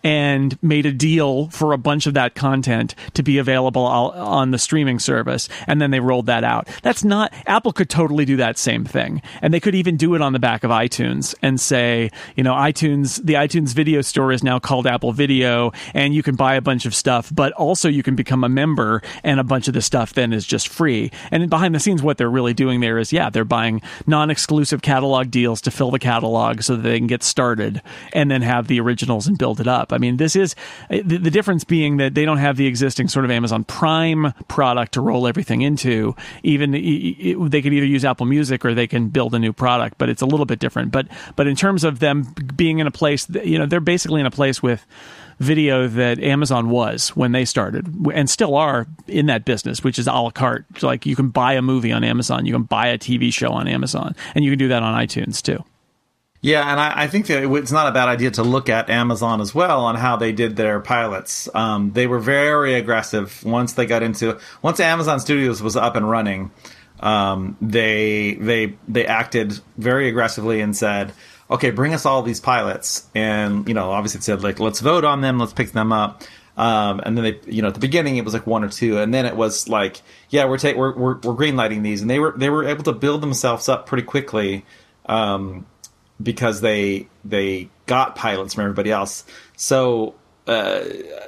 and made a deal for a bunch of that content to be available on the streaming service. And then they rolled that out. That's not, Apple could totally do that same thing. And they could even do it on the back of iTunes and say, you know, iTunes, the iTunes video store is now called Apple Video, and you can buy a bunch of stuff, but also you can become a member, and a bunch of the stuff then is just free. And behind the scenes, what they're really doing there is, yeah, they're buying non-exclusive catalog deals to fill the catalog so that they can get started and then have the originals and build it up. I mean, this is the, the difference being that they don't have the existing sort of Amazon Prime product to roll everything into. Even it, they could either use Apple Music or they can build a new product, but it's a little bit different. But but in terms of them being in a place, you know, they're basically in a place with video that Amazon was when they started, and still are in that business, which is a la carte. Like, you can buy a movie on Amazon, you can buy a T V show on Amazon, and you can do that on iTunes too. Yeah, and I, I think that it's not a bad idea to look at Amazon as well on how they did their pilots. Um, they were very aggressive once they got into once Amazon Studios was up and running. Um, they they they acted very aggressively and said, okay, bring us all these pilots. And, you know, obviously it said, like, let's vote on them, let's pick them up. Um, and then they, you know, at the beginning it was like one or two, and then it was like, yeah, we're ta- we're, we're we're greenlighting these, and they were they were able to build themselves up pretty quickly, um, because they they got pilots from everybody else. So uh,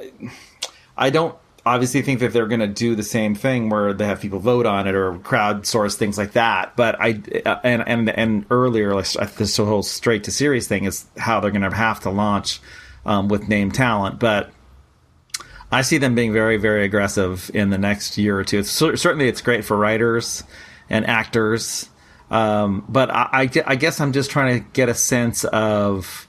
I don't obviously think that they're going to do the same thing where they have people vote on it or crowdsource things like that. But I and and and earlier, like this whole straight to series thing is how they're going to have to launch um, with name talent. But I see them being very, very aggressive in the next year or two. It's, certainly, it's great for writers and actors. Um, but I, I, I guess I'm just trying to get a sense of,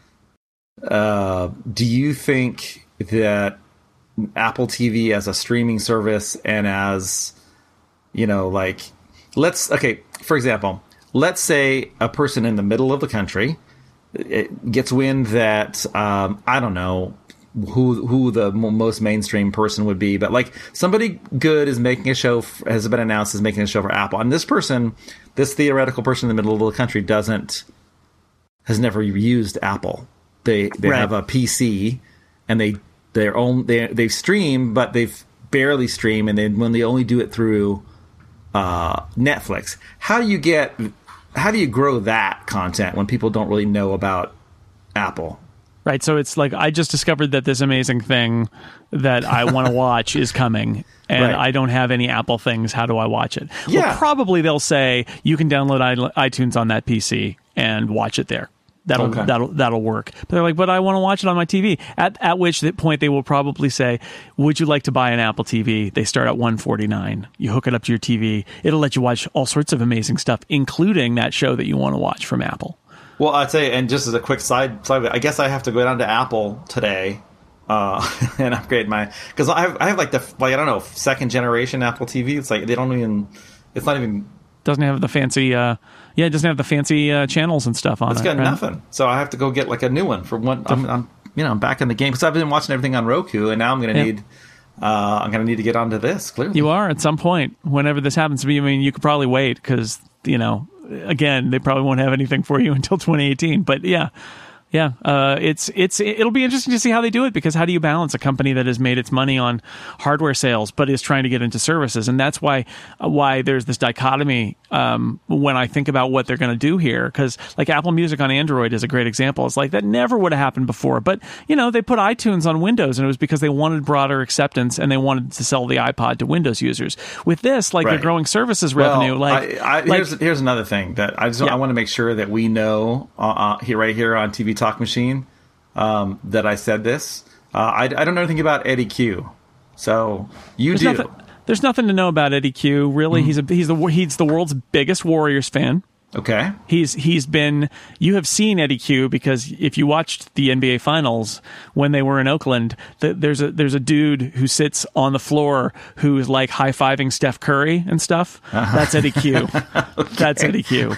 uh, do you think that Apple T V as a streaming service and as, you know, like, let's, okay, for example, let's say a person in the middle of the country it gets wind that, um, I don't know, who who the most mainstream person would be, but like somebody good is making a show, has been announced as making a show for Apple, and this person, this theoretical person in the middle of the country doesn't, has never used Apple. They they right. have a P C, and they their own they they stream, but they've barely stream, and then when they only do it through uh, Netflix. How do you get how do you grow that content when people don't really know about Apple? Right, so it's like, I just discovered that this amazing thing that I want to watch is coming, and right. I don't have any Apple things. How do I watch it? Yeah. Well, probably they'll say you can download iTunes on that P C and watch it there. That'll okay. that'll that'll work. But they're like, but I want to watch it on my T V. At at which point they will probably say, would you like to buy an Apple T V? They start at one forty-nine. You hook it up to your T V. It'll let you watch all sorts of amazing stuff, including that show that you want to watch from Apple. Well, I'd say, and just as a quick side, side I guess I have to go down to Apple today uh, and upgrade my, because I have, I have like the, like, I don't know, second generation Apple T V. It's like, they don't even, it's not even. Doesn't have the fancy, uh, yeah, it doesn't have the fancy uh, channels and stuff on it's it. It's got right? nothing. So I have to go get like a new one for one. I'm, I'm you know, I'm back in the game because I've been watching everything on Roku, and now I'm going to yeah. need, uh, I'm going to need to get onto this, clearly. You are at some point, whenever this happens to be. I mean, you could probably wait because, you know, again, they probably won't have anything for you until twenty eighteen. But yeah, Yeah, uh, it's it's it'll be interesting to see how they do it, because how do you balance a company that has made its money on hardware sales but is trying to get into services? And that's why uh, why there's this dichotomy um, when I think about what they're going to do here. Because like Apple Music on Android is a great example. It's like that never would have happened before. But you know, they put iTunes on Windows, and it was because they wanted broader acceptance and they wanted to sell the iPod to Windows users. With this, like Right. they're growing services Well, revenue. Like, I, I, like here's here's another thing that I just Yeah. I want to make sure that we know uh, uh, here right here on T V Talk Machine um, that I said this. Uh, I, I don't know anything about Eddie Q, so you there's do. nothing, there's nothing to know about Eddie Q. Really, Mm-hmm. he's a he's the he's the world's biggest Warriors fan. Okay. He's he's been you have seen Eddie Q, because if you watched the N B A Finals when they were in Oakland, th- there's a there's a dude who sits on the floor who's like high fiving Steph Curry and stuff. Uh-huh. That's Eddie Q. Okay. That's Eddie Q.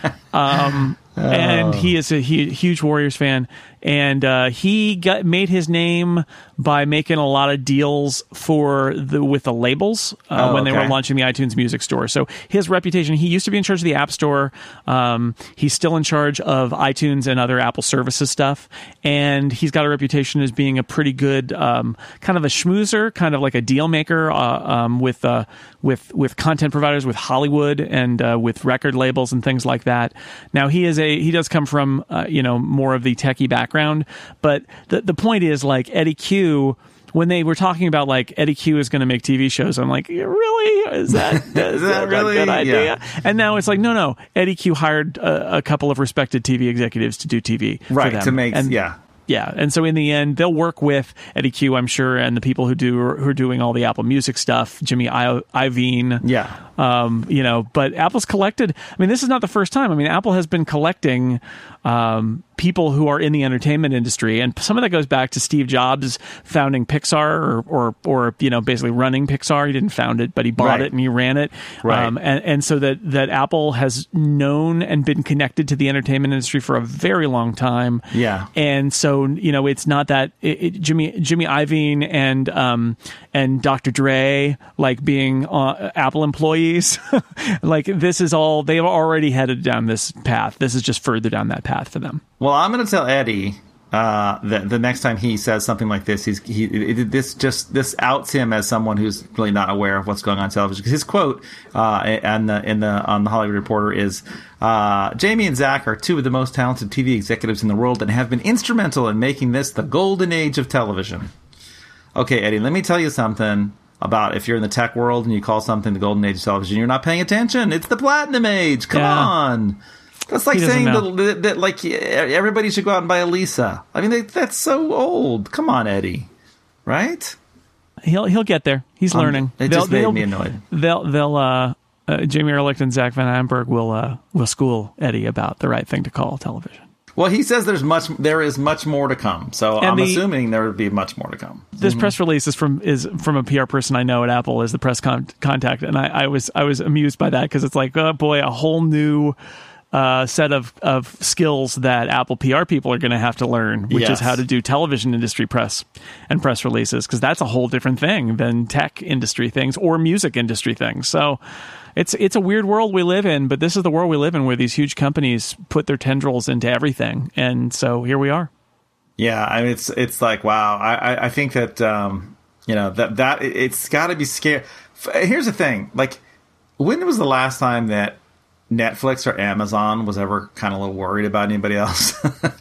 Um, oh. And he is a he, huge Warriors fan, and uh, he got made his name by making a lot of deals for the with the labels uh, oh, when they okay. were launching the iTunes Music Store. So his reputation, he used to be in charge of the App Store. Um, he's still in charge of iTunes and other Apple services stuff, and he's got a reputation as being a pretty good um, kind of a schmoozer, kind of like a deal maker uh, um, with uh, with with content providers, with Hollywood, and uh, with record labels and things like that. Now he is a he does come from uh, you know more of the techie background, but the the point is, like, Eddie Q, when they were talking about like Eddie Q is going to make T V shows, I'm like, really? Is that is, Is that, that really a good idea? Yeah. And now it's like, no, no. Eddie Q hired a, a couple of respected T V executives to do T V, Right, for them. to make and, yeah. Yeah, and so in the end, they'll work with Eddie Q, I'm sure, and the people who do who are doing all the Apple Music stuff, Jimmy I- Iovine. Yeah. Um, you know, but Apple's collected. I mean, this is not the first time. I mean, Apple has been collecting um, people who are in the entertainment industry, and some of that goes back to Steve Jobs founding Pixar, or, or, or you know, basically running Pixar. He didn't found it, but he bought Right. it and he ran it. Right. Um, and, and so that that Apple has known and been connected to the entertainment industry for a very long time. Yeah. And so, you know, it's not that it, it, Jimmy Jimmy Iovine and um, and Doctor Dre like being uh, Apple employees. Like, this is all, they've already headed down this path. This is just further down that path for them. Well, I'm going to tell Eddie uh, that the next time he says something like this, he's he it, this just this outs him as someone who's really not aware of what's going on television. Because his quote uh, and the in the on the Hollywood Reporter is, uh, "Jamie and Zach are two of the most talented T V executives in the world and have been instrumental in making this the golden age of television." Okay, Eddie, let me tell you something about if you're in the tech world and you call something the golden age of television, you're not paying attention. It's the platinum age. Come Yeah. on. That's like He doesn't saying know. that, that, that like everybody should go out and buy a Lisa. I mean, they, that's so old. Come on, Eddie. Right? He'll he'll get there. He's Um, learning. it They'll- just made they'll- me annoyed. They'll they'll uh, uh, Jamie Ehrlich and Zach Van Amberg will uh, will school Eddie about the right thing to call television. Well, he says there's much, there is much more to come. So And I'm the- assuming there would be much more to come. This press release is from is from a P R person I know at Apple, as the press con- contact, and I, I was I was amused by that, because it's like, oh boy, a whole new uh, set of of skills that Apple P R people are going to have to learn, which Yes. is how to do television industry press and press releases, because that's a whole different thing than tech industry things or music industry things. So it's it's a weird world we live in, but this is the world we live in, where these huge companies put their tendrils into everything, and so here we are. Yeah, I mean, it's it's like, wow. I, I, I think that um, you know that that it's got to be scary. Here's the thing: like, when was the last time that Netflix or Amazon was ever kind of a little worried about anybody else?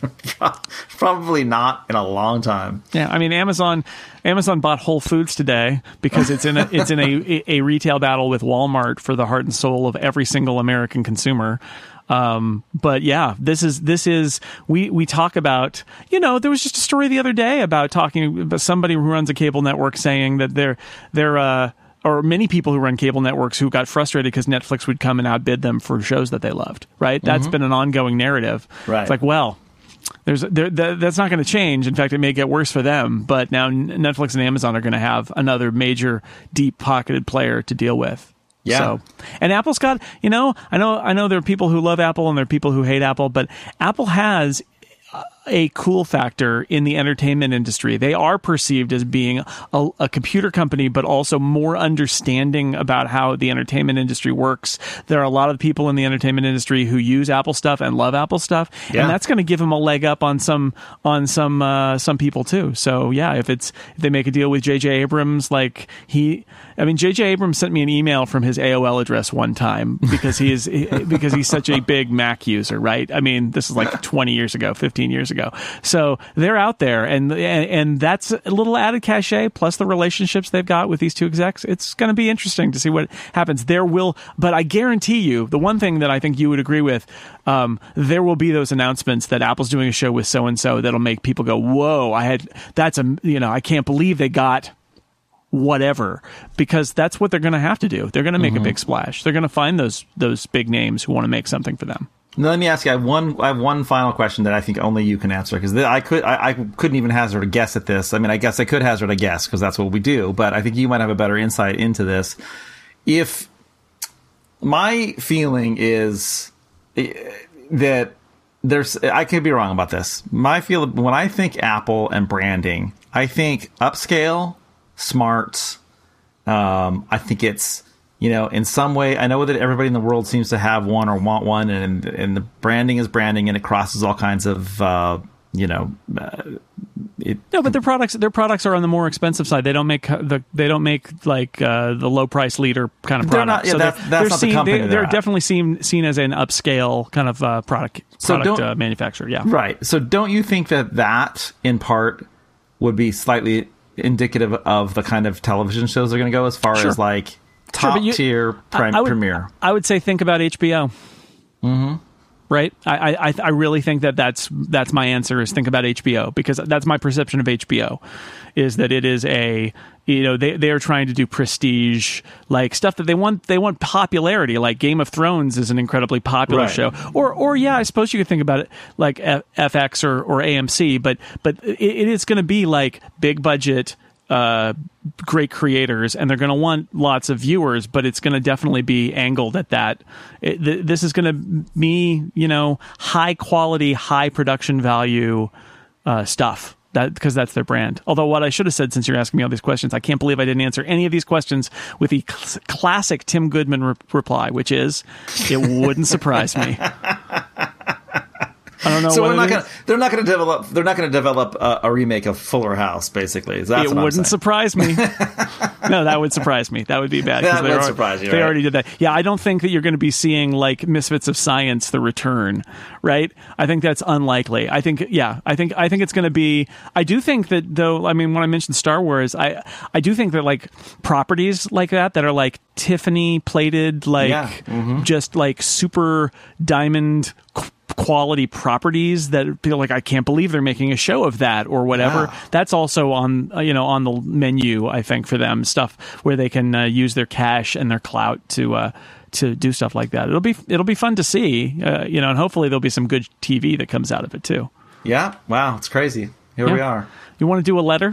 Probably not in a long time. Yeah, I mean, Amazon Amazon bought Whole Foods today because it's in a it's in a a retail battle with Walmart for the heart and soul of every single American consumer. Um, but yeah, this is this is we we talk about, you know, there was just a story the other day about talking about somebody who runs a cable network saying that they're they're uh or many people who run cable networks who got frustrated because Netflix would come and outbid them for shows that they loved. Right, that's Mm-hmm. been an ongoing narrative. Right. It's like, well, There's there, that, that's not going to change. In fact, it may get worse for them. But now Netflix and Amazon are going to have another major deep-pocketed player to deal with. Yeah. So, and Apple's got, you know, I know, I know there are people who love Apple and there are people who hate Apple, but Apple has, uh, a cool factor in the entertainment industry. They are perceived as being a, a computer company, but also more understanding about how the entertainment industry works. There are a lot of people in the entertainment industry who use Apple stuff and love Apple stuff, yeah. and that's going to give them a leg up on some on some uh, some people too. So yeah, if it's if they make a deal with J J Abrams, like he, I mean, J J Abrams sent me an email from his A O L address one time because he is because he's such a big Mac user, right? I mean, this is like twenty years ago, fifteen years ago. So they're out there, and and, and that's a little added cachet, plus the relationships they've got with these two execs. It's going to be interesting to see what happens. There will, but I guarantee you, the one thing that I think you would agree with, um, there will be those announcements that Apple's doing a show with so-and-so that'll make people go, whoa, I had, that's a, you know, I can't believe they got whatever, because that's what they're going to have to do. They're going to make mm-hmm. a big splash. They're going to find those those big names who want to make something for them. Now, let me ask you. I have one. I have one final question that I think only you can answer, because I could. I, I couldn't even hazard a guess at this. I mean, I guess I could hazard a guess because that's what we do. But I think you might have a better insight into this. If my feeling is that there's, I could be wrong about this. My feel when I think Apple and branding, I think upscale, smart. Um, I think it's, you know, in some way, I know that everybody in the world seems to have one or want one, and and the branding is branding, and it crosses all kinds of, uh, you know, uh, it, no, but their products, their products are on the more expensive side. They don't make the, they don't make like uh, the low price leader kind of product. Not, yeah, so that's, they're, that's they're not seen, the company. They, they're, they're definitely seen seen as an upscale kind of uh, product so product uh, manufacturer. Yeah, right. So don't you think that that in part would be slightly indicative of the kind of television shows they're going to go, as far sure. as like top sure, you, tier prime, I would, premiere? I would say think about H B O. Mm-hmm. Right, I, I I really think that that's that's my answer, is think about H B O, because that's my perception of H B O, is that it is a, you know, they they are trying to do prestige, like stuff that they want they want popularity, like Game of Thrones is an incredibly popular right. show, or or yeah, I suppose you could think about it like F- FX or or A M C, but but it, it is going to be like big budget. Uh, great creators, and they're going to want lots of viewers, but it's going to definitely be angled at that. It, th- this is going to be, you know, high quality, high production value uh, stuff. That because that's their brand. Although what I should have said, since you're asking me all these questions, I can't believe I didn't answer any of these questions with the cl- classic Tim Goodman re- reply, which is, it wouldn't surprise me. I don't know. So what we're not gonna, they're not going to develop. They're not going to develop a, a remake of Fuller House. Basically, that's it what wouldn't surprise me. No, that would surprise me. That would be bad. That would are, surprise you. They right? already did that. Yeah, I don't think that you're going to be seeing like Misfits of Science: The Return. Right? I think that's unlikely. I think. Yeah, I think. I think it's going to be. I do think that though. I mean, when I mentioned Star Wars, I I do think that like properties like that that are like Tiffany plated, like yeah. mm-hmm. just like super diamond quality properties that feel like, I can't believe they're making a show of that or whatever. Yeah. That's also on, you know, on the menu, I think, for them, stuff where they can uh, use their cash and their clout to uh, to do stuff like that. It'll be it'll be fun to see, uh, you know, and hopefully there'll be some good T V that comes out of it too. Yeah. Wow. It's crazy. Here yeah. we are. You want to do a letter?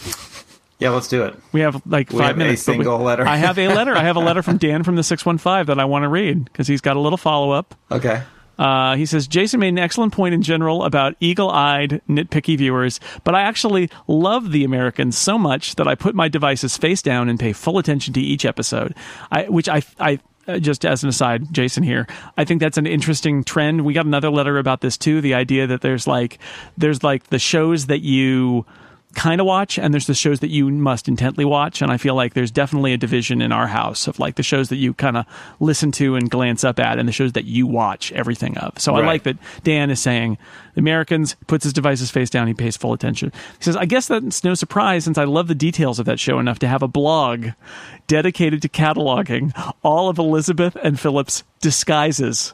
Yeah, let's do it. We have like we five have minutes. A single we, letter. I have a letter. I have a letter from Dan from the six one five that I want to read because he's got a little follow up. Okay. Uh, he says, Jason made an excellent point in general about eagle-eyed, nitpicky viewers, but I actually love the Americans so much that I put my devices face down and pay full attention to each episode, I, which I, I just as an aside, Jason here, I think that's an interesting trend. We got another letter about this too, the idea that there's like, there's like the shows that you kind of watch, and there's the shows that you must intently watch, and I feel like there's definitely a division in our house of like the shows that you kind of listen to and glance up at, and the shows that you watch everything of. So right. I like that Dan is saying the Americans puts his devices face down, he pays full attention. He says, I guess that's no surprise since I love the details of that show enough to have a blog dedicated to cataloging all of Elizabeth and Philip's disguises.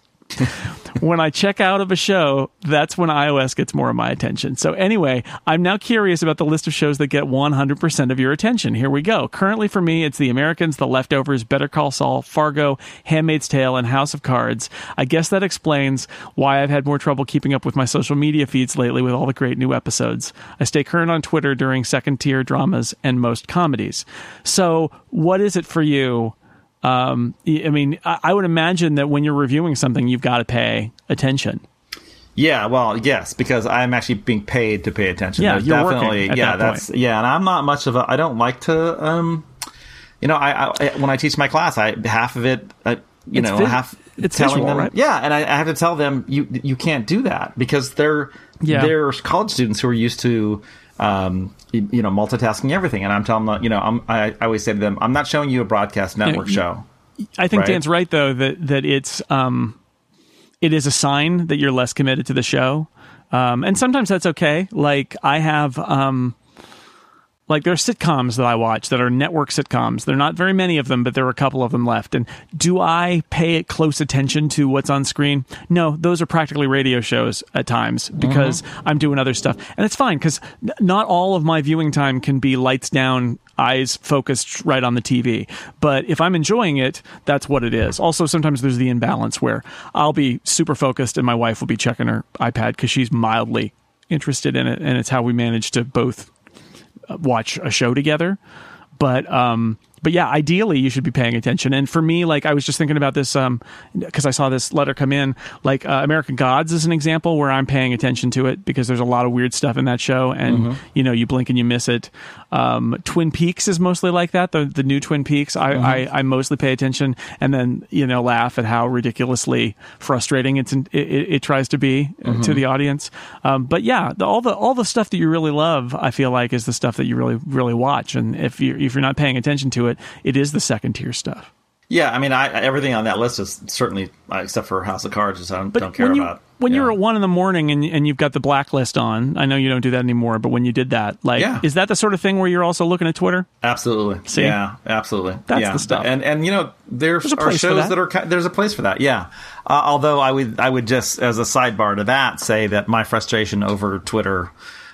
When I check out of a show, that's when iOS gets more of my attention. So anyway, I'm now curious about the list of shows that get one hundred percent of your attention. Here we go. Currently for me, it's The Americans, The Leftovers, Better Call Saul, Fargo, Handmaid's Tale, and House of Cards. I guess that explains why I've had more trouble keeping up with my social media feeds lately with all the great new episodes. I stay current on Twitter during second-tier dramas and most comedies. So what is it for you? Um, I mean, I would imagine that when you're reviewing something, you've got to pay attention. Yeah, well, yes, because I'm actually being paid to pay attention. Yeah, There's you're definitely, working at yeah, that that's point. yeah, and I'm not much of a. I don't like to, um, you know, I, I when I teach my class, I half of it, I, you It's know, vis- half it's telling visual, them, right? yeah, and I, I have to tell them you you can't do that because they're Yeah. they're college students who are used to. Um, you, you know, multitasking everything, and I'm telling them, you know, I'm, I, I always say to them, I'm not showing you a broadcast network you- show. I think Right. Dan's right, though, that that it's um, it is a sign that you're less committed to the show, um, and sometimes that's okay. Like I have, um, like there are sitcoms that I watch that are network sitcoms. There are not very many of them, but there are a couple of them left. And do I pay close attention to what's on screen? No, those are practically radio shows at times because Mm-hmm. I'm doing other stuff, and it's fine because n- not all of my viewing time can be lights down, eyes focused right on the T V. But if I'm enjoying it, that's what it is. Also, sometimes there's the imbalance where I'll be super focused and my wife will be checking her iPad because she's mildly interested in it, and it's how we manage to both watch a show together. But um but yeah, ideally you should be paying attention. And for me, like I was just thinking about this um because I saw this letter come in, like uh, American Gods is an example where I'm paying attention to it because there's a lot of weird stuff in that show, and Mm-hmm. you know, you blink and you miss it. um Twin Peaks is mostly like that, the the new Twin Peaks. I, Mm-hmm. I I mostly pay attention and then, you know, laugh at how ridiculously frustrating it's it, it, it tries to be Mm-hmm. to the audience. Um but yeah, the, all the all the stuff that you really love, I feel like, is the stuff that you really really watch. And if you if you're not paying attention to it, it is the second tier stuff. Yeah, I mean, I, everything on that list is certainly, uh, except for House of Cards, which I don't, But don't care when you about. when yeah. you're at one in the morning and and you've got the blacklist on, I know you don't do that anymore, but when you did that, like, Yeah. is that the sort of thing where you're also looking at Twitter? Absolutely. See? Yeah, absolutely. That's yeah. the stuff. And and you know, there's, There's a are place for shows that. that. are ki- there's a place for that. Yeah. Uh, although I would I would just, as a sidebar to that, say that my frustration over Twitter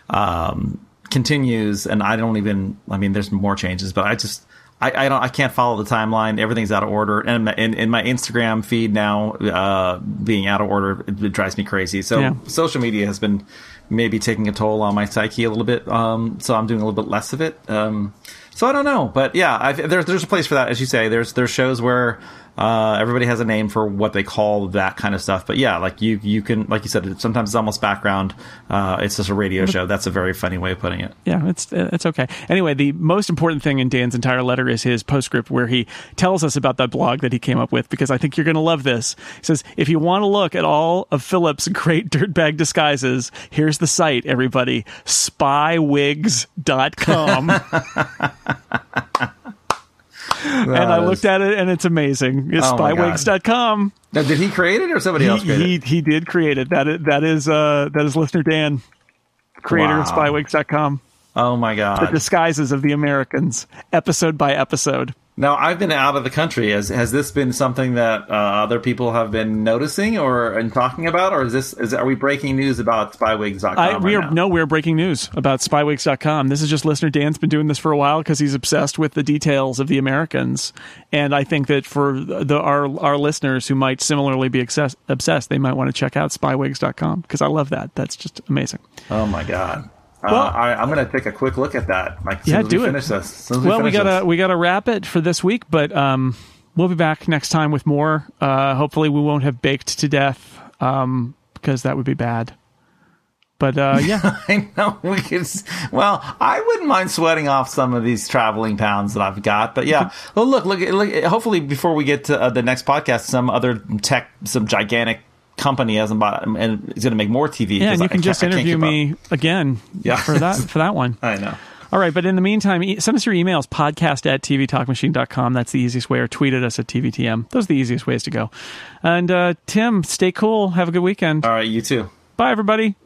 um, continues, and I don't even. I mean, there's more changes, but I just. I, I don't. I can't follow the timeline. Everything's out of order, and in, in my Instagram feed now, uh, being out of order, it, it drives me crazy. So Yeah. social media has been maybe taking a toll on my psyche a little bit. Um, so I'm doing a little bit less of it. Um, so I don't know, but yeah, I've, there's there's a place for that, as you say. There's there's shows where uh, everybody has a name for what they call that kind of stuff. But yeah, like you you can, like you said, sometimes it's almost background. Uh, it's just a radio show. That's a very funny way of putting it. Yeah, it's it's okay. Anyway, the most important thing in Dan's entire letter is his postscript where he tells us about that blog that he came up with, because I think you're going to love this. He says, if you want to look at all of Philip's great dirtbag disguises, here's the site, everybody, spy wigs dot com. And I looked at it, and it's amazing. It's Oh my spy wigs dot com. Now, did he create it or somebody He, else created he it? he did create it. That is that is uh that is listener Dan, creator of Wow. spy wigs dot com. Oh my The god! disguises of the Americans, episode by episode. Now, I've been out of the country. Has has this been something that uh, other people have been noticing or and talking about, or is this is are we breaking news about spy wigs dot com? I, we right are now? no, we're breaking news about spy wigs dot com. This is just listener Dan's been doing this for a while because he's obsessed with the details of the Americans, and I think that for the our our listeners who might similarly be obsessed, obsessed they might want to check out spy wigs dot com because I love that. That's just amazing. Oh my god! Well- uh, I, I'm going to take a quick look at that. Like, as Yeah, soon as do we it. finish this. As soon as we Well, we finish gotta this. we gotta wrap it for this week, but um, we'll be back next time with more. Uh, hopefully, we won't have baked to death um, because that would be bad. But uh, yeah, I know we could. s- Well, I wouldn't mind sweating off some of these traveling pounds that I've got. But yeah, well, look, look, look. Hopefully, before we get to uh, the next podcast, some other tech, some gigantic company hasn't bought and is going to make more T V. yeah, and you I can can't- just I can't interview keep up. me again Yeah. for that for that one. I know. All right, but in the meantime, e- send us your emails, podcast at t v talk machine dot com. That's the easiest way, or tweet at us at T V T M. Those are the easiest ways to go. And uh, Tim, stay cool. Have a good weekend. All right, you too. Bye, everybody.